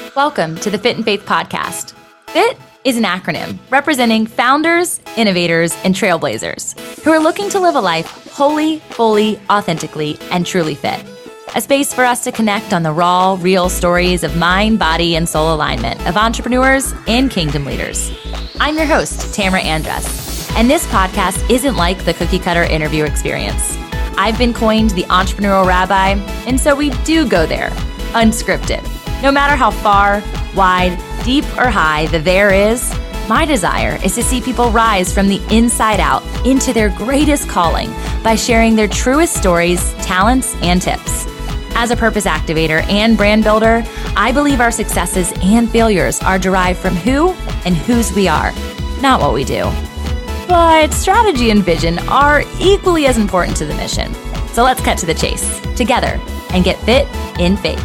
Welcome to the Fit and Faith podcast. FIT is an acronym representing founders, innovators, and trailblazers who are looking to live a life wholly, fully, authentically, and truly fit. A space for us to connect on the raw, real stories of mind, body, and soul alignment of entrepreneurs and kingdom leaders. I'm your host, Tamara Andress, and this podcast isn't like the cookie-cutter interview experience. I've been coined the entrepreneurial rabbi, and so we do go there, unscripted. No matter how far, wide, deep, or high the there is, my desire is to see people rise from the inside out into their greatest calling by sharing their truest stories, talents, and tips. As a purpose activator and brand builder, I believe our successes and failures are derived from who and whose we are, not what we do. But strategy and vision are equally as important to the mission. So let's cut to the chase together and get fit in faith.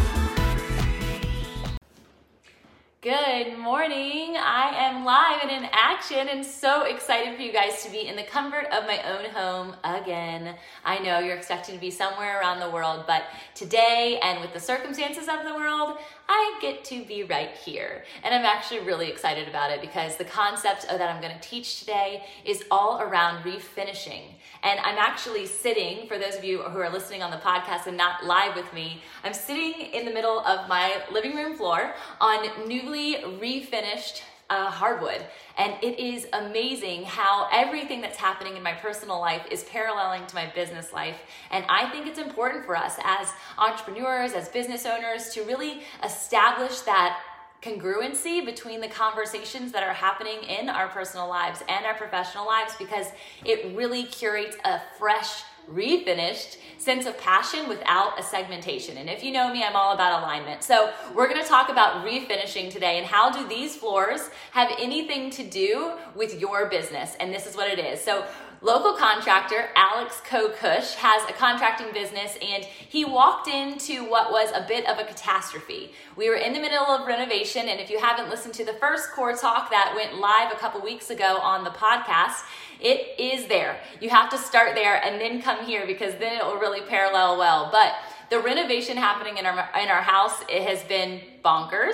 Good morning. I am live and in action and so excited for you guys to be in the comfort of my own home again. I know you're expecting to be somewhere around the world, but today and with the circumstances of the world, I get to be right here. And I'm actually really excited about it because the concept that I'm going to teach today is all around refinishing. And I'm actually sitting, for those of you who are listening on the podcast and not live with me, I'm sitting in the middle of my living room floor on newly refinished hardwood. And it is amazing how everything that's happening in my personal life is paralleling to my business life. And I think it's important for us as entrepreneurs, as business owners, to really establish that congruency between the conversations that are happening in our personal lives and our professional lives, because it really curates a fresh, refinished sense of passion without a segmentation. And if you know me, I'm all about alignment. So we're going to talk about refinishing today and how do these floors have anything to do with your business? And this is what it is. So local contractor Alex Kokush has a contracting business, and he walked into what was a bit of a catastrophe. We were in the middle of renovation, and if you haven't listened to the first core talk that went live a couple weeks ago on the podcast, it is there. You have to start there and then come here because then it will really parallel well. But the renovation happening in our house, it has been bonkers.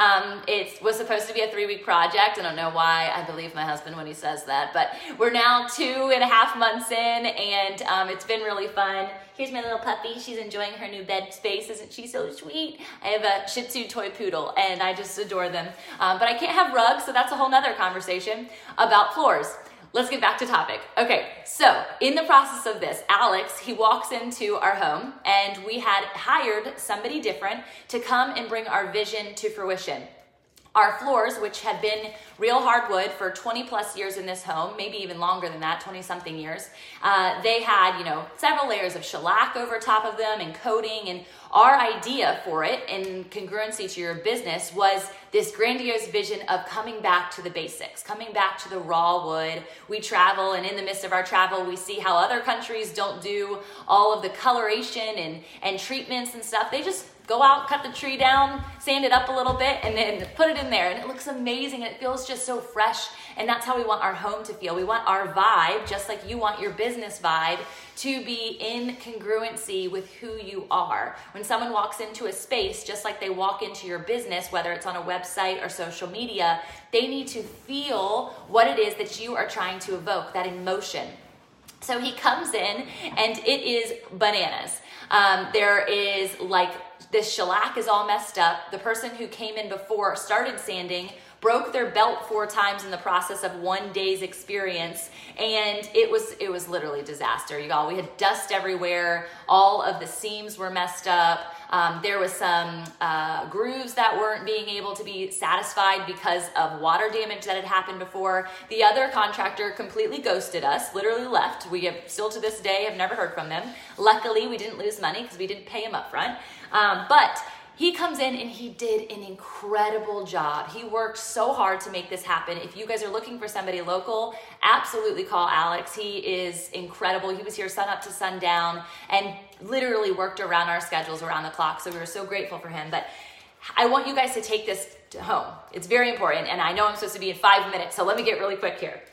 It was supposed to be a 3-week project. I don't know why I believe my husband when he says that, but we're now 2.5 months in, and it's been really fun. Here's my little puppy. She's enjoying her new bed space. Isn't she so sweet? I have a Shih Tzu toy poodle, and I just adore them. But I can't have rugs, so that's a whole nother conversation about floors. Let's get back to topic. Okay, so in the process of this, Alex, he walks into our home, and we had hired somebody different to come and bring our vision to fruition. Our floors, which had been real hardwood for 20 plus years in this home, maybe even longer than that, 20 something years, they had, several layers of shellac over top of them and coating. And our idea for it, in congruency to your business, was this grandiose vision of coming back to the basics, coming back to the raw wood. We travel, and in the midst of our travel, we see how other countries don't do all of the coloration and treatments and stuff. They just go out, cut the tree down, sand it up a little bit, and then put it in there. And it looks amazing, and it feels just so fresh. And that's how we want our home to feel. We want our vibe, just like you want your business vibe, to be in congruency with who you are. When someone walks into a space, just like they walk into your business, whether it's on a website or social media, they need to feel what it is that you are trying to evoke, that emotion. So he comes in, and it is bananas. There is this shellac is all messed up. The person who came in before started sanding, broke their belt 4 times in the process of 1 day's experience, and it was literally disaster, y'all. We had dust everywhere. All of the seams were messed up. There was some grooves that weren't being able to be satisfied because of water damage that had happened before. The other contractor completely ghosted us, literally left. We have still to this day have never heard from them. Luckily, we didn't lose money because we didn't pay him up front. But he comes in and he did an incredible job. He worked so hard to make this happen. If you guys are looking for somebody local, absolutely call Alex. He is incredible. He was here sun up to sundown and literally worked around our schedules around the clock. So we were so grateful for him. But I want you guys to take this to home. It's very important. And I know I'm supposed to be in 5 minutes, so let me get really quick here.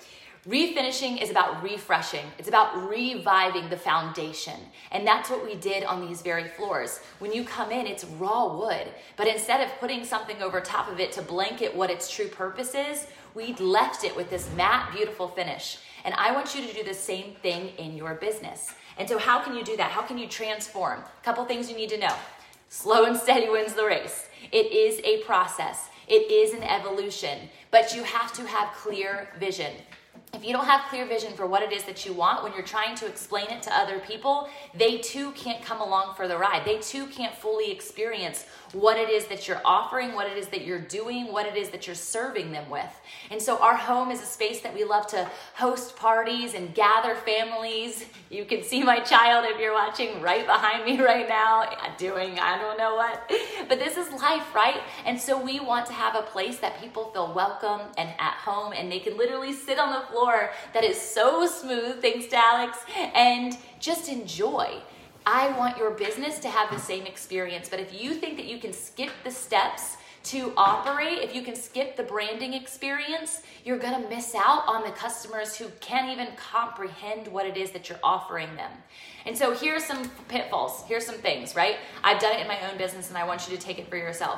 Refinishing is about refreshing. It's about reviving the foundation. And that's what we did on these very floors. When you come in, it's raw wood. But instead of putting something over top of it to blanket what its true purpose is, we left it with this matte, beautiful finish. And I want you to do the same thing in your business. And so how can you do that? How can you transform? A couple things you need to know. Slow and steady wins the race. It is a process. It is an evolution. But you have to have clear vision. If you don't have clear vision for what it is that you want, when you're trying to explain it to other people, they too can't come along for the ride. They too can't fully experience what it is that you're offering, what it is that you're doing, what it is that you're serving them with. And so our home is a space that we love to host parties and gather families. You can see my child, if you're watching, right behind me right now, doing I don't know what. But this is life, right? And so we want to have a place that people feel welcome and at home, and they can literally sit on the floor that is so smooth, thanks to Alex, and just enjoy. I want your business to have the same experience, but if you think that you can skip the steps to operate, if you can skip the branding experience, you're gonna miss out on the customers who can't even comprehend what it is that you're offering them. And so here's some pitfalls, here's some things, right? I've done it in my own business and I want you to take it for yourself.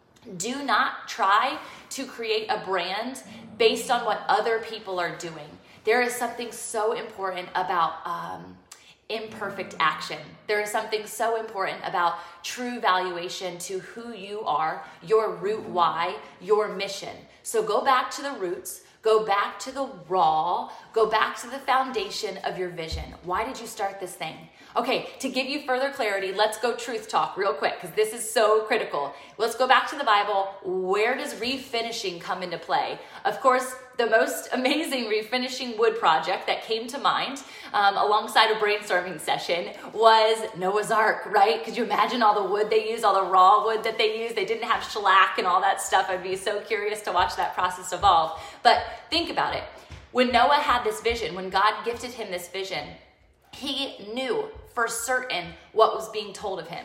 Do not try to create a brand based on what other people are doing. There is something so important about imperfect action. There is something so important about true valuation to who you are, your root why, your mission. So go back to the roots, go back to the raw, go back to the foundation of your vision. Why did you start this thing? Okay, to give you further clarity, let's go truth talk real quick because this is so critical. Let's go back to the Bible. Where does refinishing come into play? Of course, the most amazing refinishing wood project that came to mind alongside a brainstorming session was Noah's Ark, right? Could you imagine all the wood they used, all the raw wood that they used? They didn't have shellac and all that stuff. I'd be so curious to watch that process evolve. But think about it. When Noah had this vision, when God gifted him this vision, he knew for certain what was being told of him,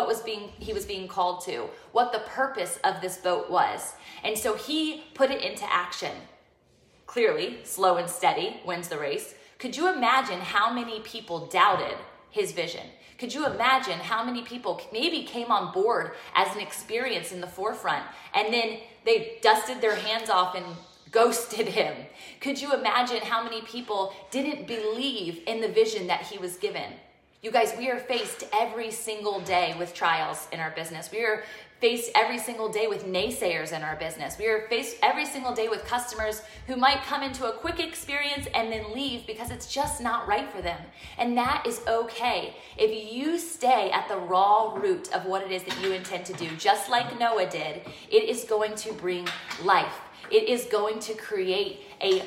he was being called to, what the purpose of this boat was. And so he put it into action. Clearly, slow and steady wins the race. Could you imagine how many people doubted his vision? Could you imagine how many people maybe came on board as an experience in the forefront and then they dusted their hands off and ghosted him? Could you imagine how many people didn't believe in the vision that he was given? You guys, we are faced every single day with trials in our business. We are faced every single day with naysayers in our business. We are faced every single day with customers who might come into a quick experience and then leave because it's just not right for them. And that is okay. If you stay at the raw root of what it is that you intend to do, just like Noah did, it is going to bring life. It is going to create a,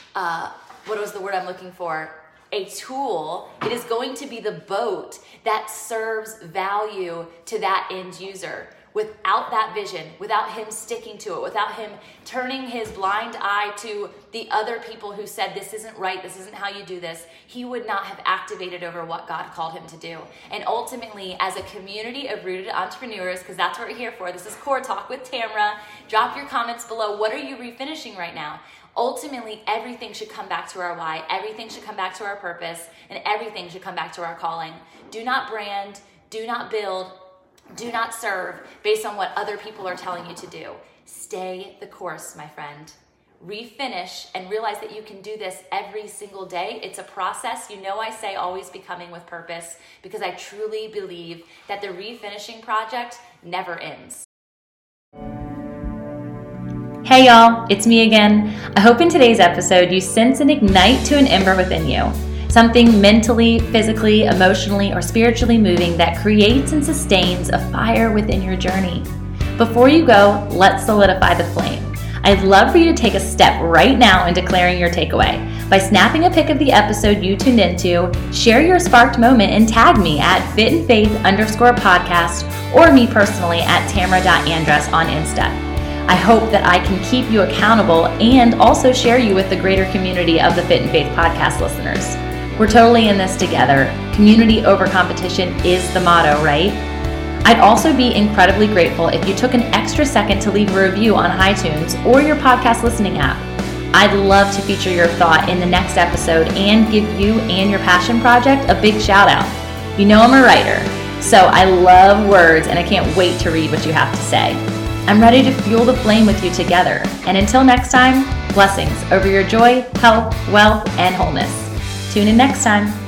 what was the word I'm looking for? A tool. It is going to be the boat that serves value to that end user. Without that vision, without him sticking to it, without him turning his blind eye to the other people who said, this isn't right, this isn't how you do this, he would not have activated over what God called him to do. And ultimately, as a community of rooted entrepreneurs, because that's what we're here for, this is Core Talk with Tamra, drop your comments below. What are you refinishing right now? Ultimately, everything should come back to our why, everything should come back to our purpose, and everything should come back to our calling. Do not brand, do not build, do not serve based on what other people are telling you to do. Stay the course, my friend. Refinish and realize that you can do this every single day. It's a process. You know I say always becoming with purpose because I truly believe that the refinishing project never ends. Hey y'all, it's me again. I hope in today's episode you sense an ignite to an ember within you. Something mentally, physically, emotionally, or spiritually moving that creates and sustains a fire within your journey. Before you go, let's solidify the flame. I'd love for you to take a step right now in declaring your takeaway. By snapping a pic of the episode you tuned into, share your sparked moment and tag me at fitandfaith_podcast or me personally at tamra.andress on Insta. I hope that I can keep you accountable and also share you with the greater community of the Fit and Faith podcast listeners. We're totally in this together. Community over competition is the motto, right? I'd also be incredibly grateful if you took an extra second to leave a review on iTunes or your podcast listening app. I'd love to feature your thought in the next episode and give you and your passion project a big shout out. You know I'm a writer, so I love words and I can't wait to read what you have to say. I'm ready to fuel the flame with you together. And until next time, blessings over your joy, health, wealth, and wholeness. Tune in next time.